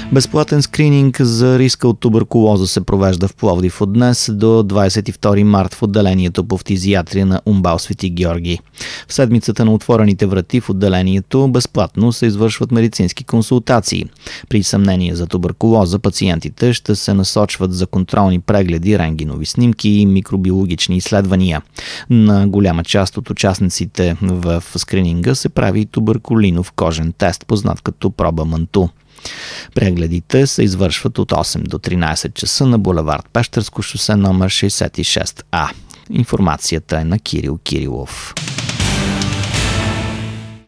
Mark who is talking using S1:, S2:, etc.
S1: Безплатен скрининг за риска от туберкулоза се провежда в Пловдив от днес до 22 март в отделението по фтизиатрия на УМБАЛ Свети Георги. В седмицата на отворените врати в отделението безплатно се извършват медицински консултации. При съмнение за туберкулоза пациентите ще се насочват за контролни прегледи, рентгенови снимки и микробиологични изследвания. На голяма част от участниците в скрининга се прави туберкулинов кожен тест, познат като проба Манту. Прегледите се извършват от 8 до 13 часа на булевард Пещерско шосе номер 66А. Информацията е на Кирил Кирилов.